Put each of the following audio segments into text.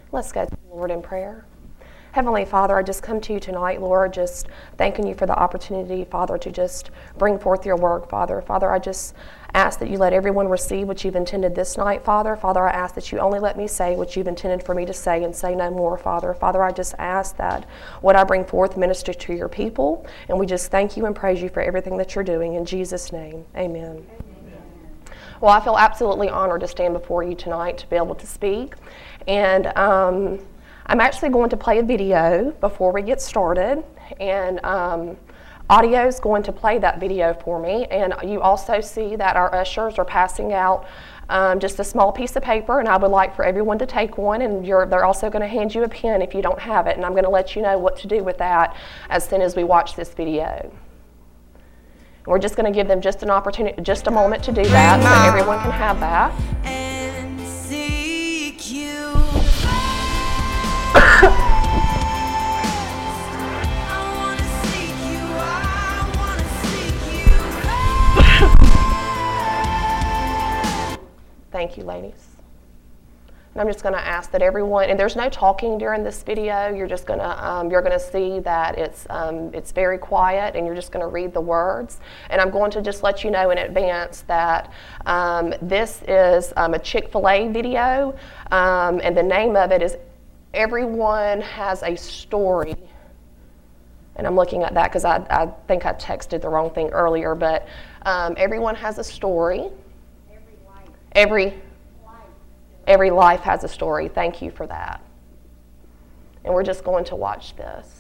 Let's go to the Lord in prayer. Heavenly Father, I just come to you tonight, Lord, just thanking you for the opportunity, Father, to just bring forth your work, Father. Father, I just ask that you let everyone receive what you've intended this night, Father. Father, I ask that you only let me say what you've intended for me to say and say no more, Father. Father, I just ask that what I bring forth minister to your people, and we just thank you and praise you for everything that you're doing. In Jesus' name, amen. Well, I feel absolutely honored to stand before you tonight to be able to speak. And I'm actually going to play a video before we get started. And audio is going to play that video for me. And you also see that our ushers are passing out just a small piece of paper. And I would like for everyone to take one. And they're also going to hand you a pen if you don't have it. And I'm going to let you know what to do with that as soon as we watch this video. We're just going to give them just an opportunity, just a moment to do that so everyone can have that. And seek you. I want to seek you. I want to seek you. Thank you, ladies. And I'm just going to ask that everyone, and there's no talking during this video. You're just going to see that it's very quiet, and you're just going to read the words. And I'm going to just let you know in advance that this is a Chick-fil-A video, and the name of it is Everyone Has a Story. And I'm looking at that because I think I texted the wrong thing earlier, but everyone has a story. Every life has a story. Thank you for that. And we're just going to watch this.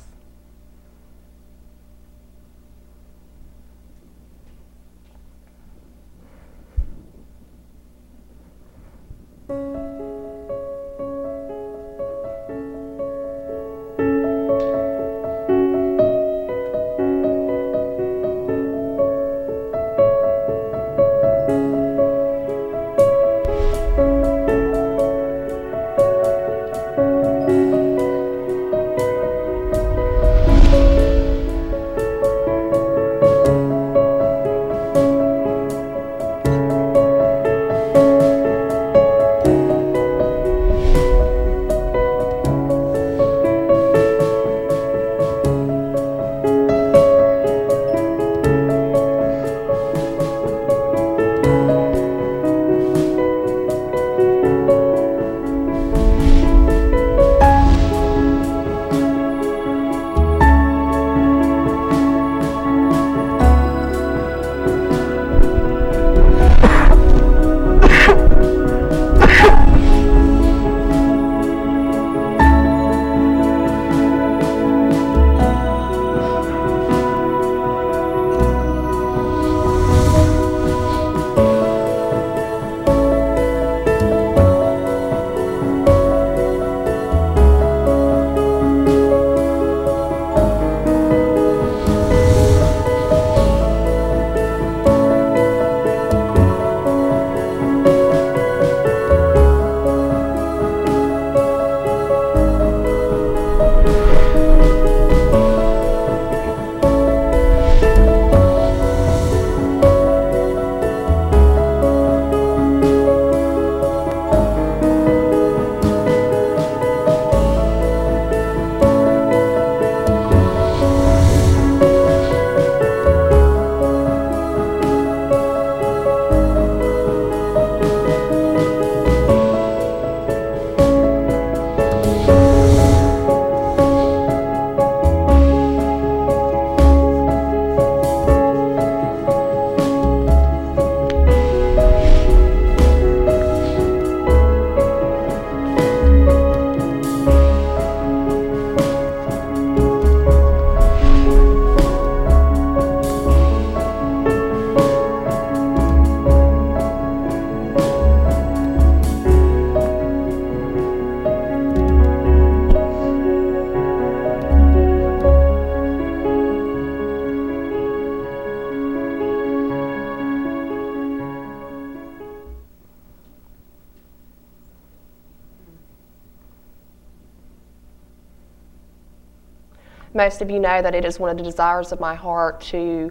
Most of you know that it is one of the desires of my heart to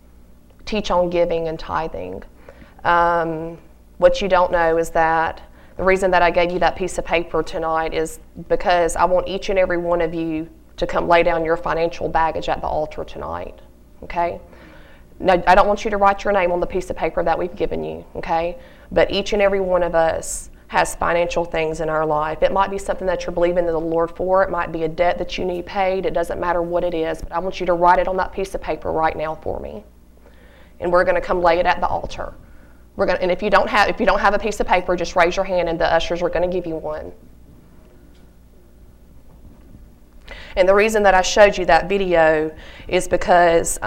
teach on giving and tithing. What you don't know is that The reason that I gave you that piece of paper tonight is because I want each and every one of you to come lay down your financial baggage at the altar tonight, okay? Now, I don't want you to write your name on the piece of paper that we've given you, okay? But each and every one of us has financial things in our life. It might be something that you're believing in the Lord for. It might be a debt that you need paid. It doesn't matter what it is, but I want you to write it on that piece of paper right now for me. And we're going to come lay it at the altar. And if you don't have a piece of paper, just raise your hand and the ushers are going to give you one. And the reason that I showed you that video is because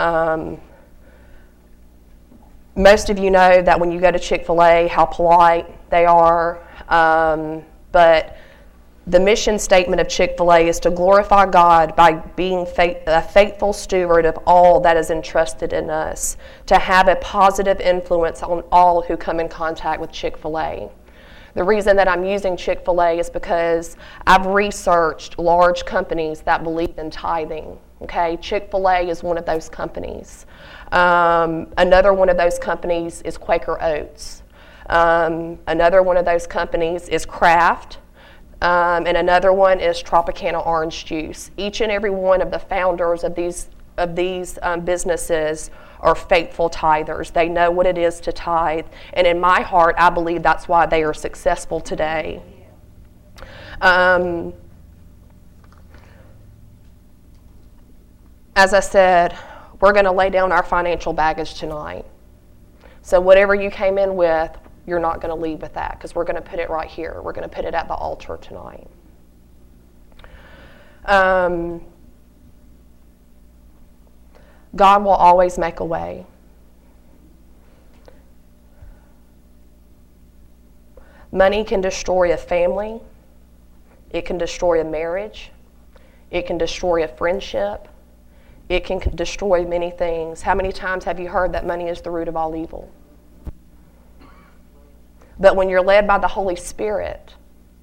most of you know that when you go to Chick-fil-A, how polite they are. But the mission statement of Chick-fil-A is to glorify God by being a faithful steward of all that is entrusted in us, to have a positive influence on all who come in contact with Chick-fil-A. The reason that I'm using Chick-fil-A is because I've researched large companies that believe in tithing. Okay, Chick-fil-A is one of those companies. Another one of those companies is Quaker Oats. Another one of those companies is Kraft. And another one is Tropicana Orange Juice. Each and every one of the founders of these businesses are faithful tithers. They know what it is to tithe. And in my heart, I believe that's why they are successful today. As I said, we're going to lay down our financial baggage tonight. So whatever you came in with, you're not going to leave with that, because we're going to put it right here. We're going to put it at the altar tonight. God will always make a way. Money can destroy a family. It can destroy a marriage. It can destroy a friendship. It can destroy many things. How many times have you heard that money is the root of all evil? But when you're led by the Holy Spirit,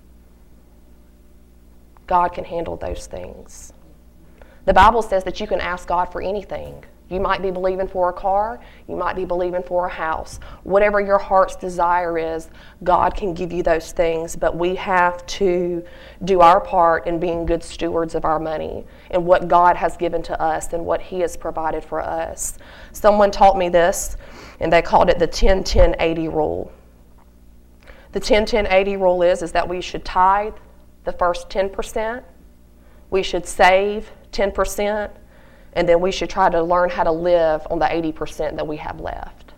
God can handle those things. The Bible says that you can ask God for anything. You might be believing for a car. You might be believing for a house. Whatever your heart's desire is, God can give you those things. But we have to do our part in being good stewards of our money and what God has given to us and what He has provided for us. Someone taught me this, and they called it the 10-10-80 rule. The 10-10-80 rule is that we should tithe the first 10%. We should save 10%. And then we should try to learn how to live on the 80% that we have left.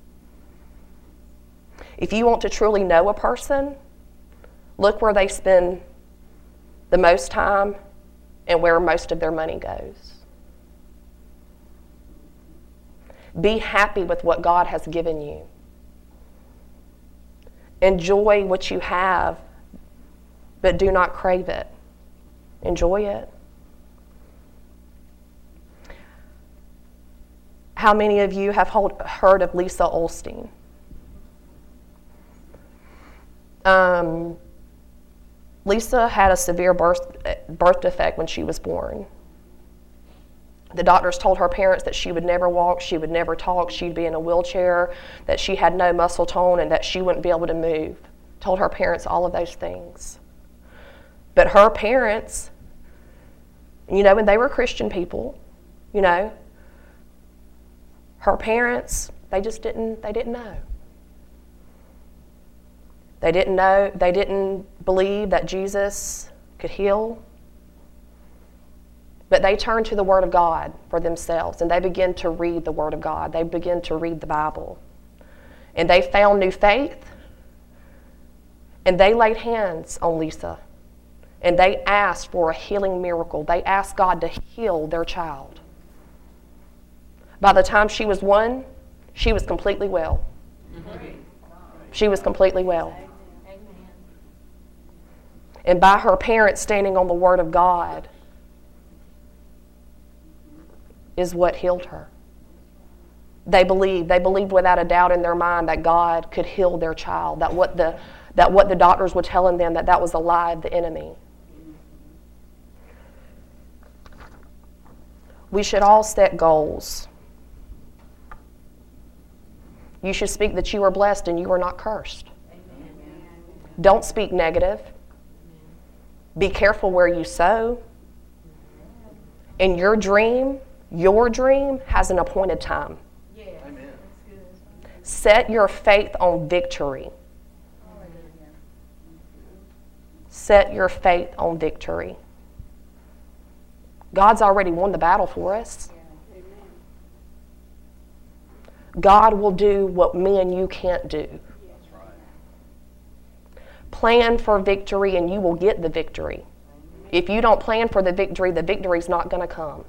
If you want to truly know a person, look where they spend the most time and where most of their money goes. Be happy with what God has given you. Enjoy what you have, but do not crave it. Enjoy it. How many of you have heard of Lisa Olstein? Lisa had a severe birth defect when she was born. The doctors told her parents that she would never walk, she would never talk, she'd be in a wheelchair, that she had no muscle tone, and that she wouldn't be able to move. Told her parents all of those things. But her parents, and they were Christian people, her parents, they didn't know. They didn't know, they didn't believe that Jesus could heal. But they turned to the Word of God for themselves, and they began to read the Word of God. They began to read the Bible. And they found new faith, and they laid hands on Lisa. And they asked for a healing miracle. They asked God to heal their child. By the time she was 1, she was completely well. She was completely well. And by her parents standing on the Word of God is what healed her. They believed without a doubt in their mind that God could heal their child, that what the doctors were telling them, that was a lie of the enemy. We should all set goals. You should speak that you are blessed and you are not cursed. Don't speak negative. Be careful where you sow. And your dream has an appointed time. Set your faith on victory. Set your faith on victory. God's already won the battle for us. God will do what me and you can't do. Plan for victory and you will get the victory. If you don't plan for the victory's not going to come.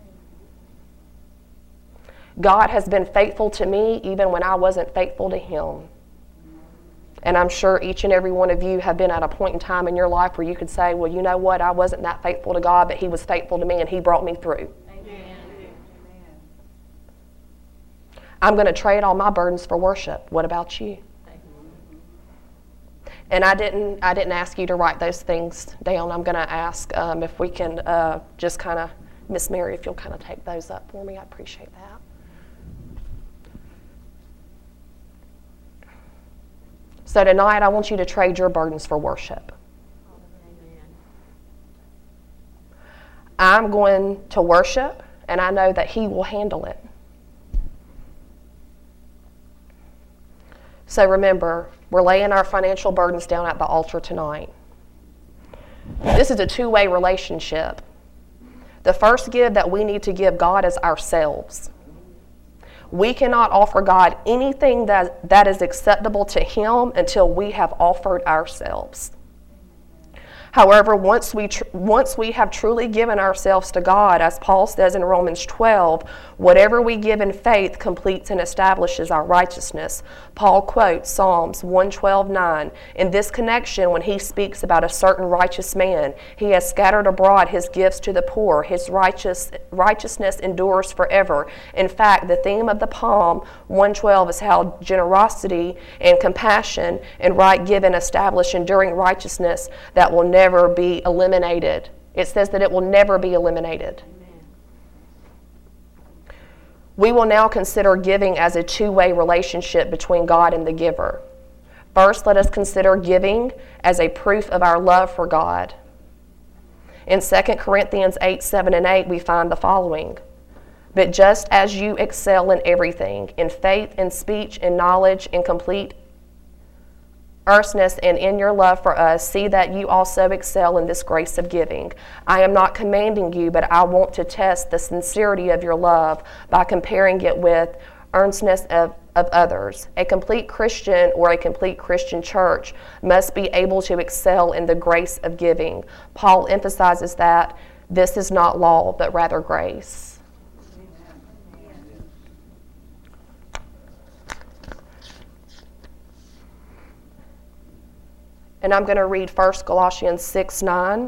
God has been faithful to me even when I wasn't faithful to Him. And I'm sure each and every one of you have been at a point in time in your life where you could say, well, you know what, I wasn't that faithful to God, but He was faithful to me and He brought me through. Amen. I'm going to trade all my burdens for worship. What about you? And I didn't ask you to write those things down. I'm going to ask if we can just kind of, Miss Mary, if you'll kind of take those up for me. I appreciate that. So tonight, I want you to trade your burdens for worship. I'm going to worship, and I know that He will handle it. So remember, we're laying our financial burdens down at the altar tonight. This is a two-way relationship. The first give that we need to give God is ourselves. We cannot offer God anything that is acceptable to Him until we have offered ourselves. However, once we have truly given ourselves to God, as Paul says in Romans 12, whatever we give in faith completes and establishes our righteousness. Paul quotes Psalms 112:9. In this connection, when he speaks about a certain righteous man, he has scattered abroad his gifts to the poor. His righteousness endures forever. In fact, the theme of the Psalm 112 is how generosity and compassion and right giving establish enduring righteousness that will never be eliminated. It says that it will never be eliminated. Amen. We will now consider giving as a two-way relationship between God and the giver. First, let us consider giving as a proof of our love for God. In 2 Corinthians 8:7 and 8, we find the following. But just as you excel in everything, in faith, in speech, in knowledge, in complete earnestness, and in your love for us, see that you also excel in this grace of giving. I am not commanding you, but I want to test the sincerity of your love by comparing it with earnestness of others. A complete Christian or a complete Christian church must be able to excel in the grace of giving. Paul emphasizes that this is not law, but rather grace. And I'm going to read 1 Colossians 6:9.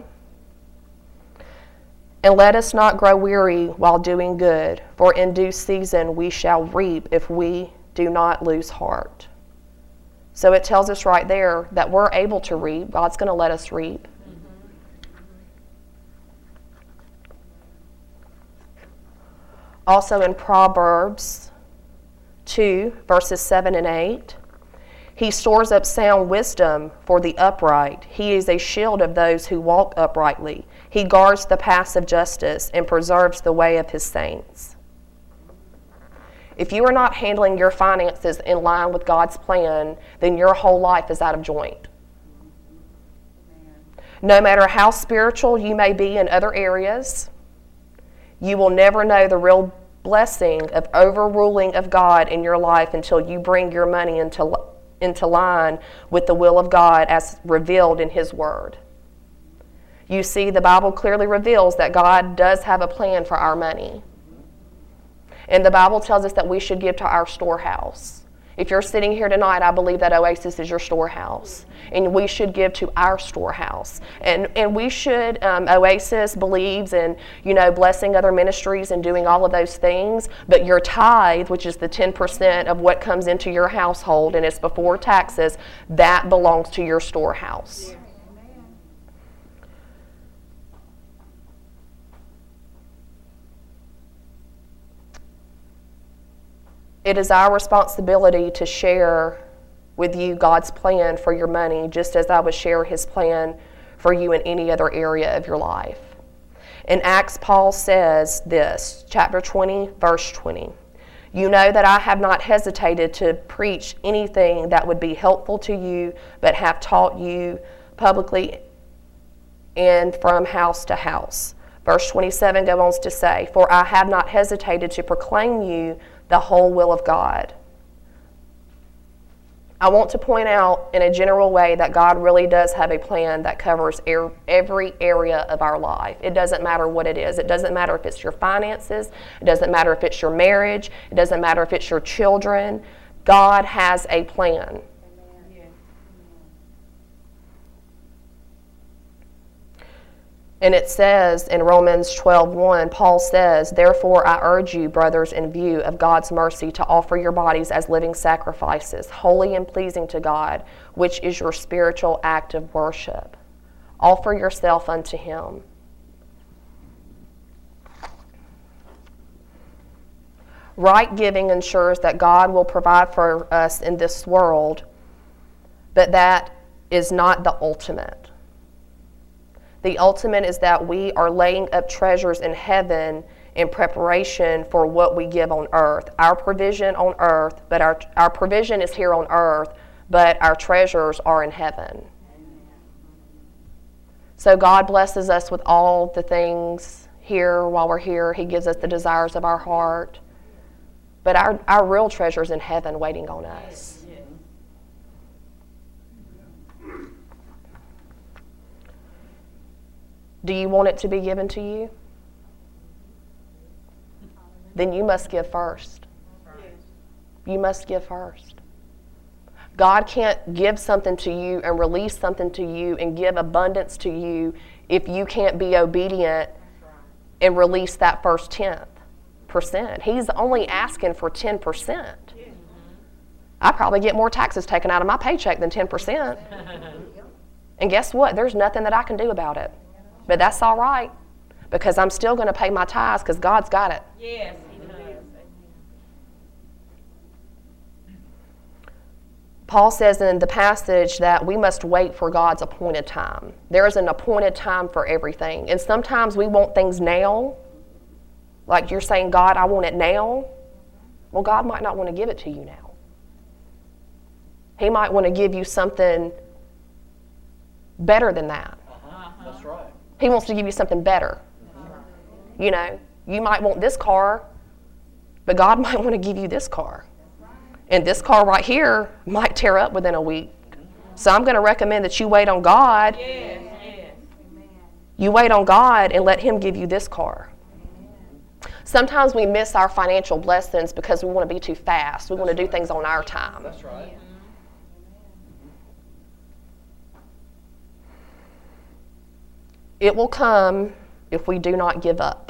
And let us not grow weary while doing good, for in due season we shall reap if we do not lose heart. So it tells us right there that we're able to reap. God's going to let us reap. Also in Proverbs 2, verses 7 and 8. He stores up sound wisdom for the upright. He is a shield of those who walk uprightly. He guards the paths of justice and preserves the way of his saints. If you are not handling your finances in line with God's plan, then your whole life is out of joint. No matter how spiritual you may be in other areas, you will never know the real blessing of overruling of God in your life until you bring your money into line with the will of God as revealed in His Word. You see, the Bible clearly reveals that God does have a plan for our money. And the Bible tells us that we should give to our storehouse. If you're sitting here tonight, I believe that Oasis is your storehouse. And we should give to our storehouse. And we should, Oasis believes in, blessing other ministries and doing all of those things. But your tithe, which is the 10% of what comes into your household, and it's before taxes, that belongs to your storehouse. Yeah. It is our responsibility to share with you God's plan for your money, just as I would share his plan for you in any other area of your life. In Acts, Paul says this, chapter 20, verse 20. You know that I have not hesitated to preach anything that would be helpful to you, but have taught you publicly and from house to house. Verse 27 goes on to say, for I have not hesitated to proclaim you the whole will of God. I want to point out in a general way that God really does have a plan that covers every area of our life. It doesn't matter what it is. It doesn't matter if it's your finances. It doesn't matter if it's your marriage. It doesn't matter if it's your children. God has a plan. And it says in Romans 12:1, Paul says, therefore I urge you, brothers, in view of God's mercy, to offer your bodies as living sacrifices, holy and pleasing to God, which is your spiritual act of worship. Offer yourself unto him. Right giving ensures that God will provide for us in this world, but that is not the ultimate. The ultimate is that we are laying up treasures in heaven in preparation for what we give on earth. Our provision on earth, but our provision is here on earth, but our treasures are in heaven. So God blesses us with all the things here while we're here. He gives us the desires of our heart. But our real treasure is in heaven waiting on us. Do you want it to be given to you? Then you must give first. You must give first. God can't give something to you and release something to you and give abundance to you if you can't be obedient and release that first 10%. He's only asking for 10%. I probably get more taxes taken out of my paycheck than 10%. And guess what? There's nothing that I can do about it. But that's all right, because I'm still going to pay my tithes because God's got it. Yes, he does. Paul says in the passage that we must wait for God's appointed time. There is an appointed time for everything. And sometimes we want things now. Like you're saying, God, I want it now. Well, God might not want to give it to you now. He might want to give you something better than that. That's right. He wants to give you something better. You know, you might want this car, but God might want to give you this car. And this car right here might tear up within a week. So I'm going to recommend that you wait on God. Yes, yes. You wait on God and let him give you this car. Sometimes we miss our financial blessings because we want to be too fast. We want to do things on our time. That's right. It will come if we do not give up.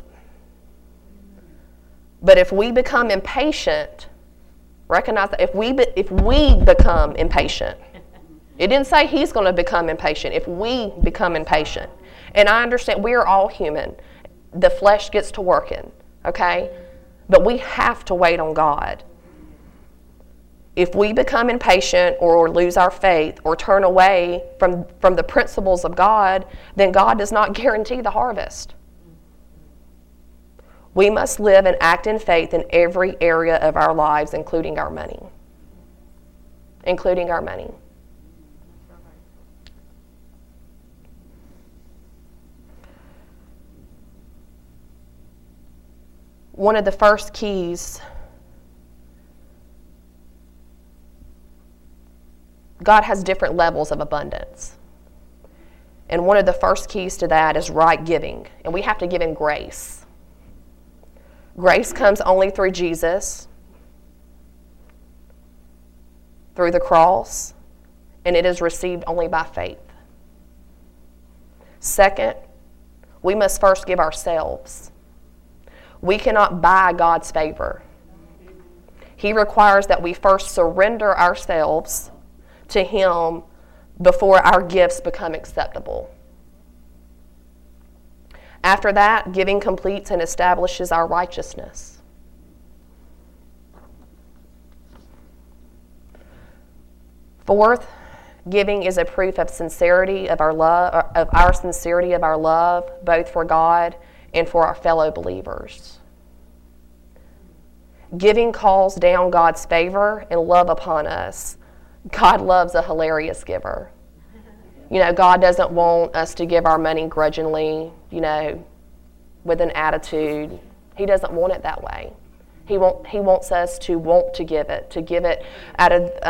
But if we become impatient, recognize that if we become impatient, it didn't say he's going to become impatient. If we become impatient, and I understand we are all human, the flesh gets to working, okay? But we have to wait on God. If we become impatient or lose our faith or turn away from the principles of God, then God does not guarantee the harvest. We must live and act in faith in every area of our lives, including our money. Including our money. One of the first keys, God has different levels of abundance. And one of the first keys to that is right giving. And we have to give in grace. Grace comes only through Jesus, through the cross, and it is received only by faith. Second, we must first give ourselves. We cannot buy God's favor. He requires that we first surrender ourselves to him before our gifts become acceptable. After that, giving completes and establishes our righteousness. Fourth, giving is a proof of sincerity of our love, both for God and for our fellow believers. Giving calls down God's favor and love upon us. God loves a hilarious giver. God doesn't want us to give our money grudgingly, with an attitude. He doesn't want it that way. He wants us to want to give it out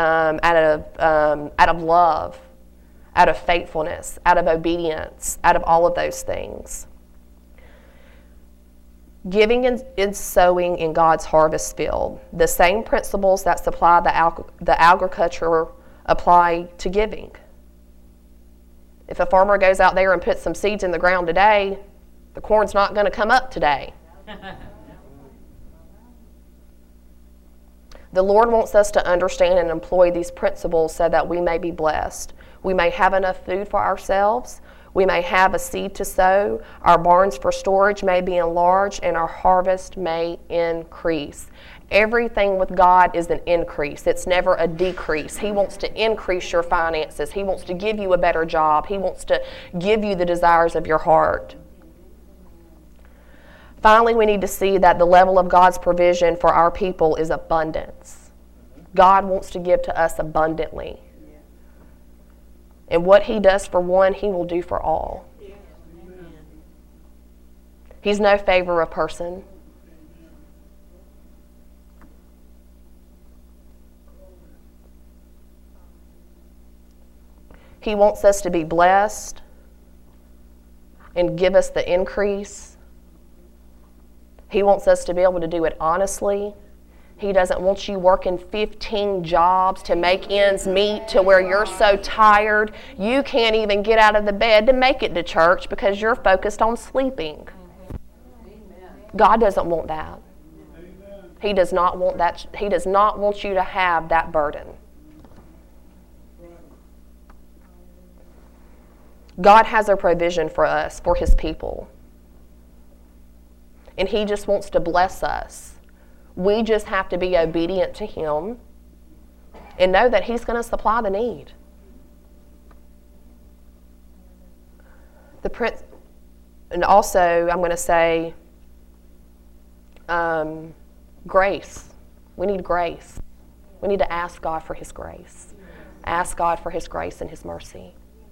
of love, out of faithfulness, out of obedience, out of all of those things. Giving is sowing in God's harvest field. The same principles that supply the agriculture apply to giving. If a farmer goes out there and puts some seeds in the ground today, the corn's not going to come up today. The Lord wants us to understand and employ these principles so that we may be blessed. We may have enough food for ourselves. We may have a seed to sow. Our barns for storage may be enlarged, and our harvest may increase. Everything with God is an increase. It's never a decrease. He wants to increase your finances. He wants to give you a better job. He wants to give you the desires of your heart. Finally, we need to see that the level of God's provision for our people is abundance. God wants to give to us abundantly. And what He does for one, He will do for all. He's no favor of person. He wants us to be blessed and give us the increase. He wants us to be able to do it honestly. He doesn't want you working 15 jobs to make ends meet to where you're so tired you can't even get out of the bed to make it to church because you're focused on sleeping. God doesn't want that. He does not want that. He does not want you to have that burden. God has a provision for us, for His people. And He just wants to bless us. We just have to be obedient to Him and know that He's going to supply the need. And also, I'm going to say, grace. We need grace. We need to ask God for His grace. Ask God for His grace and His mercy.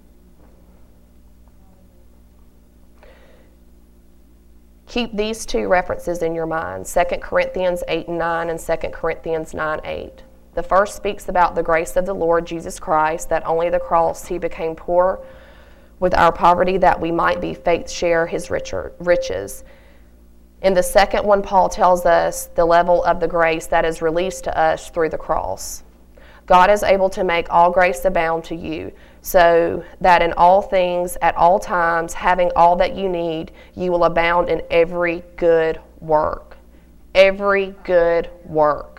Keep these two references in your mind, 2 Corinthians 8:9 and 2 Corinthians 9:8. The first speaks about the grace of the Lord Jesus Christ, that only the cross He became poor with our poverty, that we might be faith share His riches. In the second one, Paul tells us the level of the grace that is released to us through the cross. God is able to make all grace abound to you, so that in all things, at all times, having all that you need, you will abound in every good work. Every good work.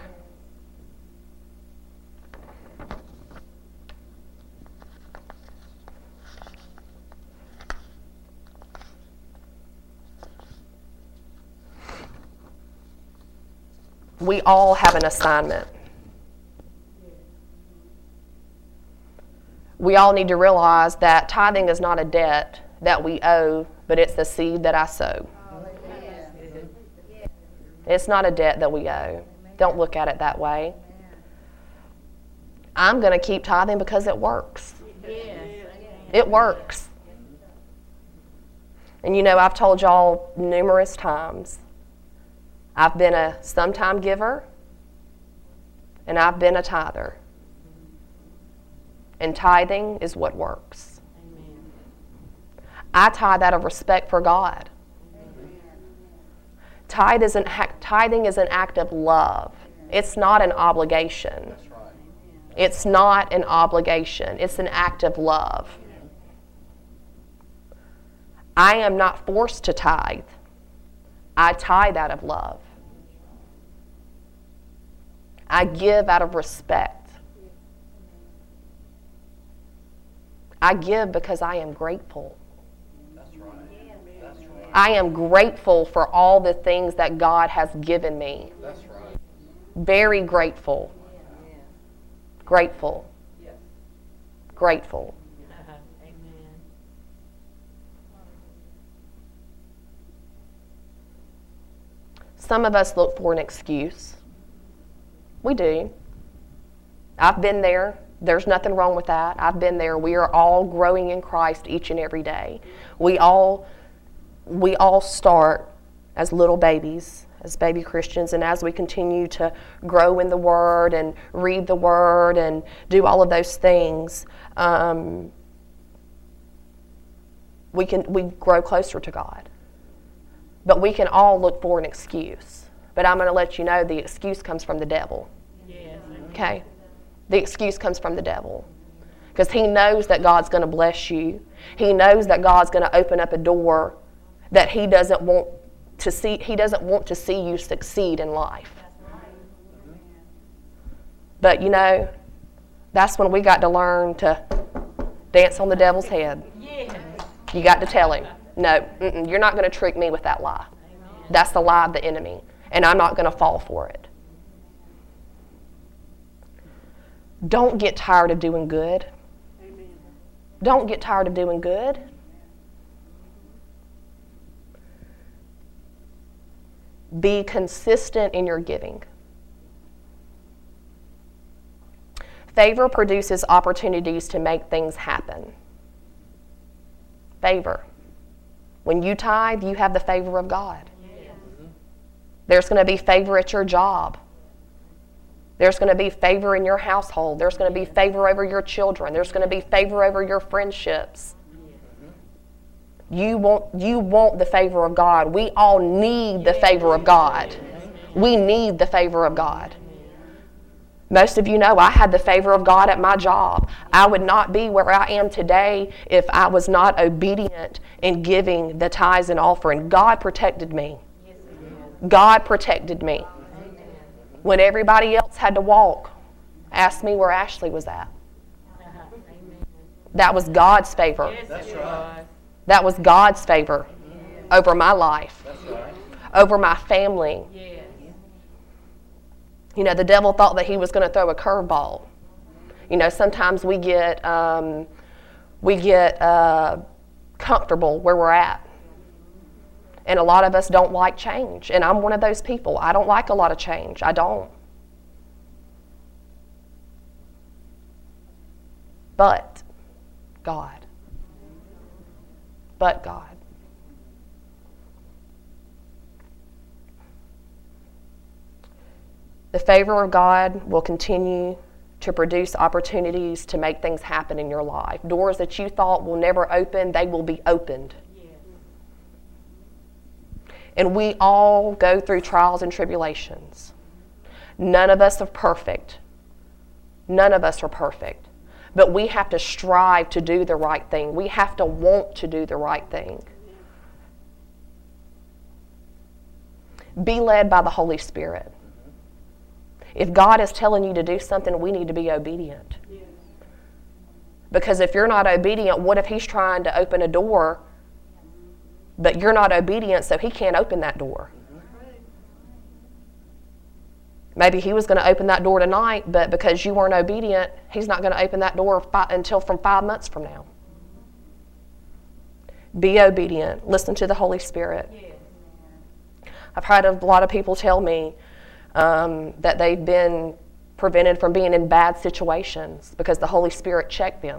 We all have an assignment. We all need to realize that tithing is not a debt that we owe, but it's the seed that I sow. It's not a debt that we owe. Don't look at it that way. I'm going to keep tithing because it works. It works. And I've told y'all numerous times, I've been a sometime giver, and I've been a tither. And tithing is what works. Amen. I tithe out of respect for God. Tithing is an act of love. It's not an obligation. That's right. It's not an obligation. It's an act of love. I am not forced to tithe. I tithe out of love. I give out of respect. I give because I am grateful. That's right. That's right. I am grateful for all the things that God has given me. That's right. Very grateful. Grateful. grateful. Amen. Some of us look for an excuse. We do. I've been there. There's nothing wrong with that. I've been there. We are all growing in Christ each and every day. We all start as little babies, as baby Christians, and as we continue to grow in the Word and read the Word and do all of those things, we grow closer to God. But we can all look for an excuse. But I'm going to let you know the excuse comes from the devil. Yes. Okay? The excuse comes from the devil. Because he knows that God's going to bless you. He knows that God's going to open up a door that he doesn't want to see. He doesn't want to see you succeed in life. But you know, that's when we got to learn to dance on the devil's head. Yes. You got to tell him, no, you're not going to trick me with that lie. That's the lie of the enemy. And I'm not going to fall for it. Don't get tired of doing good. Don't get tired of doing good. Be consistent in your giving. Favor produces opportunities to make things happen. Favor. When you tithe, you have the favor of God. There's going to be favor at your job. There's going to be favor in your household. There's going to be favor over your children. There's going to be favor over your friendships. You want the favor of God. We all need the favor of God. We need the favor of God. Most of you know I had the favor of God at my job. I would not be where I am today if I was not obedient in giving the tithes and offering. God protected me. God protected me. When everybody else had to walk, ask me where Ashley was at. That was God's favor. That's right. That was God's favor over my life, over my family. Yes. You know, the devil thought that he was going to throw a curveball. You know, sometimes we get comfortable where we're at. And a lot of us don't like change. And I'm one of those people. I don't like a lot of change. I don't. But God. But God. The favor of God will continue to produce opportunities to make things happen in your life. Doors that you thought will never open, they will be opened. And we all go through trials and tribulations. None of us are perfect. None of us are perfect. But we have to strive to do the right thing. We have to want to do the right thing. Be led by the Holy Spirit. If God is telling you to do something, we need to be obedient. Because if you're not obedient, what if He's trying to open a door, but you're not obedient, so He can't open that door? Maybe He was going to open that door tonight, but because you weren't obedient, He's not going to open that door until from 5 months from now. Be obedient. Listen to the Holy Spirit. I've had a lot of people tell me that they've been prevented from being in bad situations because the Holy Spirit checked them.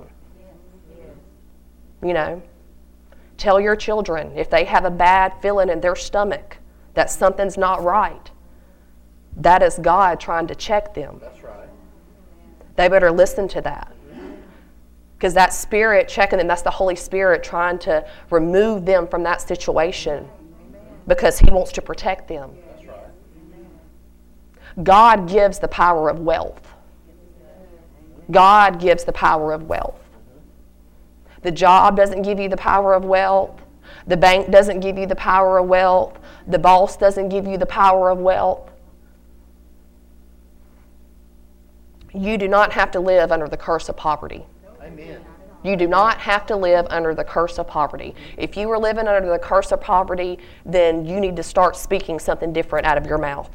You know, tell your children if they have a bad feeling in their stomach that something's not right. That is God trying to check them. That's right. They better listen to that. Because that spirit checking them, that's the Holy Spirit trying to remove them from that situation because He wants to protect them. That's right. God gives the power of wealth. God gives the power of wealth. The job doesn't give you the power of wealth. The bank doesn't give you the power of wealth. The boss doesn't give you the power of wealth. You do not have to live under the curse of poverty. Amen. You do not have to live under the curse of poverty. If you are living under the curse of poverty, then you need to start speaking something different out of your mouth.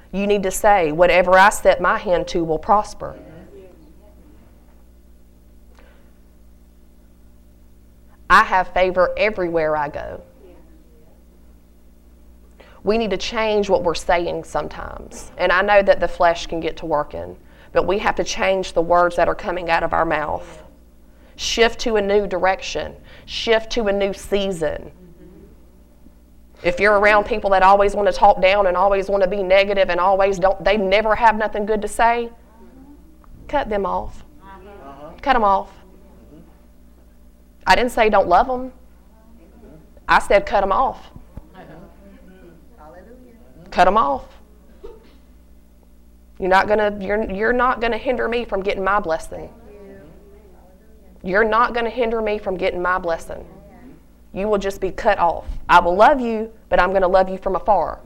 You need to say, whatever I set my hand to will prosper. I have favor everywhere I go. We need to change what we're saying sometimes. And I know that the flesh can get to working, but we have to change the words that are coming out of our mouth. Shift to a new direction. Shift to a new season. If you're around people that always want to talk down and always want to be negative and they never have nothing good to say, cut them off. Cut them off. I didn't say don't love them. I said cut them off. Cut them off. You're not gonna hinder me from getting my blessing. You're not gonna hinder me from getting my blessing. You will just be cut off. I will love you, but I'm gonna love you from afar.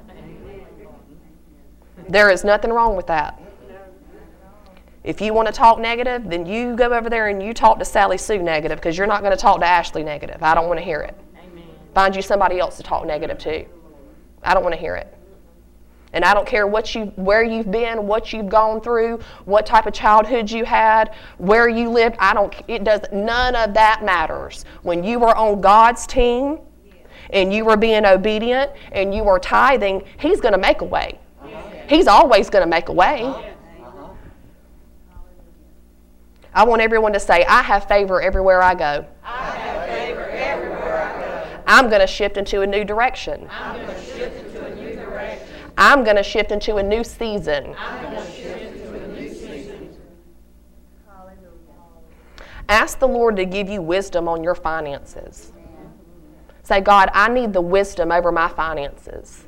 There is nothing wrong with that. If you want to talk negative, then you go over there and you talk to Sally Sue negative, because you're not going to talk to Ashley negative. I don't want to hear it. Amen. Find you somebody else to talk negative to. I don't want to hear it. And I don't care where you've been, what you've gone through, what type of childhood you had, where you lived. None of that matters. When you were on God's team and you were being obedient and you were tithing, He's going to make a way. He's always going to make a way. I want everyone to say, I have favor everywhere I go. I have favor everywhere I go. I'm going to shift into a new direction. I'm going to shift into a new direction. I'm going to shift into a new season. I'm going to shift into a new season. Ask the Lord to give you wisdom on your finances. Say, God, I need the wisdom over my finances.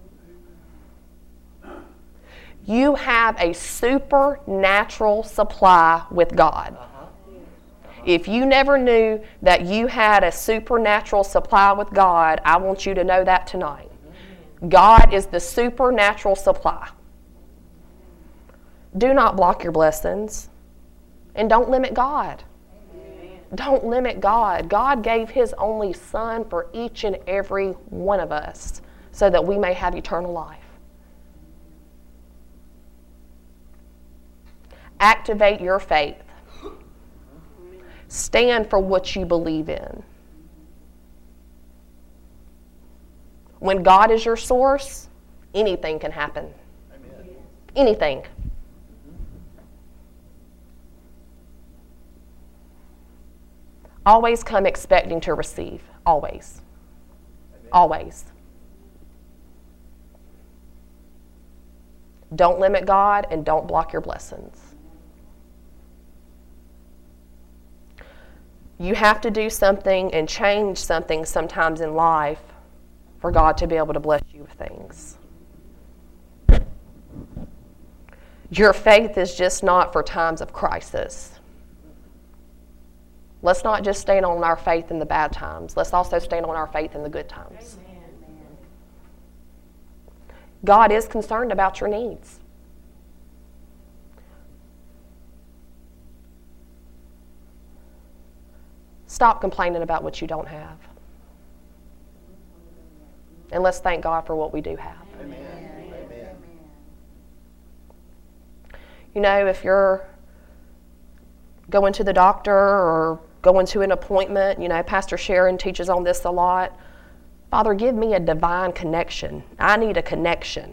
You have a supernatural supply with God. If you never knew that you had a supernatural supply with God, I want you to know that tonight. God is the supernatural supply. Do not block your blessings, and don't limit God. Don't limit God. God gave His only Son for each and every one of us so that we may have eternal life. Activate your faith. Stand for what you believe in. When God is your source, anything can happen. Amen. Anything. Always come expecting to receive. Always. Amen. Always. Don't limit God and don't block your blessings. You have to do something and change something sometimes in life for God to be able to bless you with things. Your faith is just not for times of crisis. Let's not just stand on our faith in the bad times. Let's also stand on our faith in the good times. God is concerned about your needs. Stop complaining about what you don't have. And let's thank God for what we do have. Amen. Amen. You know, if you're going to the doctor or going to an appointment, you know, Pastor Sharon teaches on this a lot. Father, give me a divine connection. I need a connection.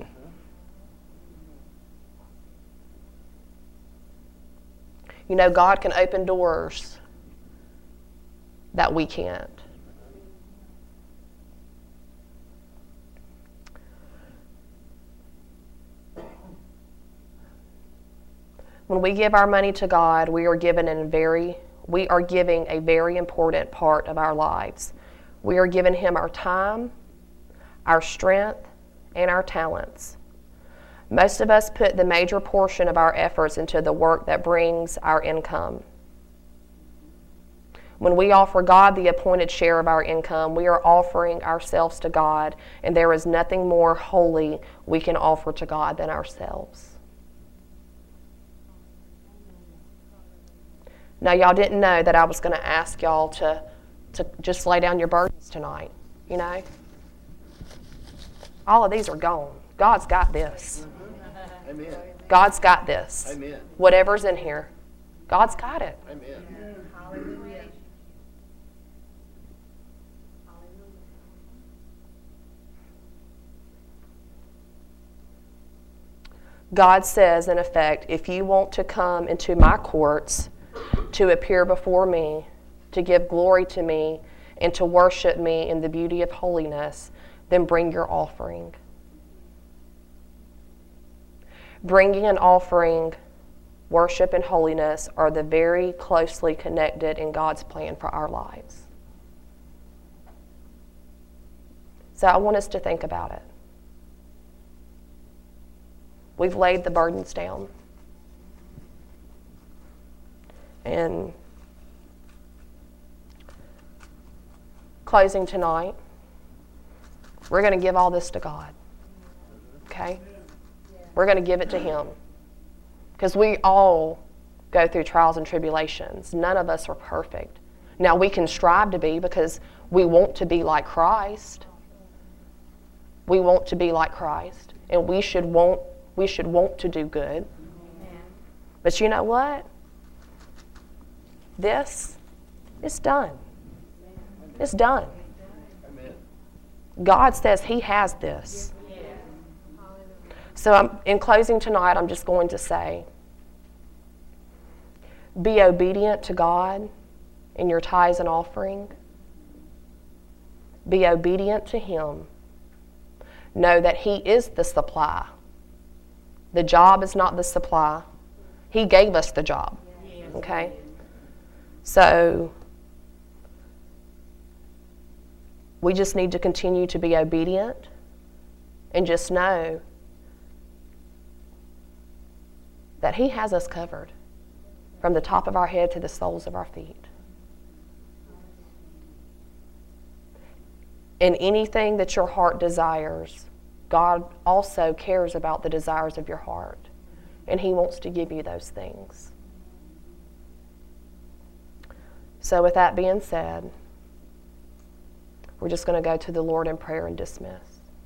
You know, God can open doors that we can't. When we give our money to God, we are giving a very important part of our lives. We are giving Him our time, our strength, and our talents. Most of us put the major portion of our efforts into the work that brings our income. When we offer God the appointed share of our income, we are offering ourselves to God, and there is nothing more holy we can offer to God than ourselves. Now, y'all didn't know that I was going to ask y'all to just lay down your burdens tonight, you know. All of these are gone. God's got this. Amen. God's got this. Amen. Whatever's in here, God's got it. Amen. God says, in effect, if you want to come into my courts to appear before me, to give glory to me, and to worship me in the beauty of holiness, then bring your offering. Bringing an offering, worship, and holiness are the very closely connected in God's plan for our lives. So I want us to think about it. We've laid the burdens down. And closing tonight, we're going to give all this to God. Okay? We're going to give it to Him. Because we all go through trials and tribulations. None of us are perfect. Now, we can strive to be because we want to be like Christ. We want to be like Christ. And we should want to do good. But you know what? This is done. It's done. Amen. God says He has this. So in closing tonight, I'm just going to say, be obedient to God in your tithes and offering. Be obedient to Him. Know that He is the supply. The job is not the supply. He gave us the job. Okay? So we just need to continue to be obedient and just know that He has us covered from the top of our head to the soles of our feet. And anything that your heart desires, God also cares about the desires of your heart. And He wants to give you those things. So with that being said, we're just going to go to the Lord in prayer and dismiss.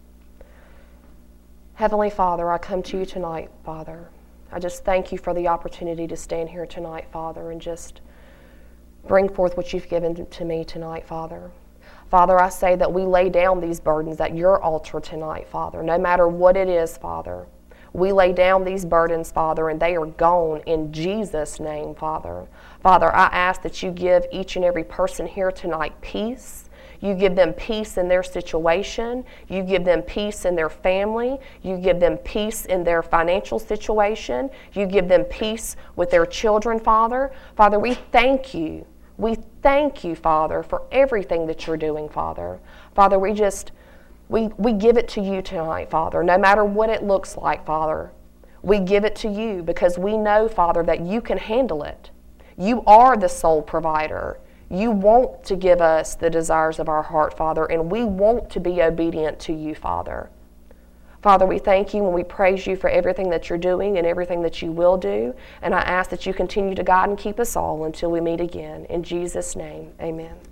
Heavenly Father, I come to you tonight, Father. I just thank you for the opportunity to stand here tonight, Father, and just bring forth what you've given to me tonight, Father. Father, I say that we lay down these burdens at your altar tonight, Father, no matter what it is, Father. We lay down these burdens, Father, and they are gone in Jesus' name, Father. Father, I ask that you give each and every person here tonight peace. You give them peace in their situation. You give them peace in their family. You give them peace in their financial situation. You give them peace with their children, Father. Father, we thank you. We thank you, Father, for everything that you're doing, Father. Father, we give it to you tonight, Father, no matter what it looks like, Father. We give it to you because we know, Father, that you can handle it. You are the sole provider. You want to give us the desires of our heart, Father, and we want to be obedient to you, Father. Father, we thank you and we praise you for everything that you're doing and everything that you will do. And I ask that you continue to guide and keep us all until we meet again. In Jesus' name, amen.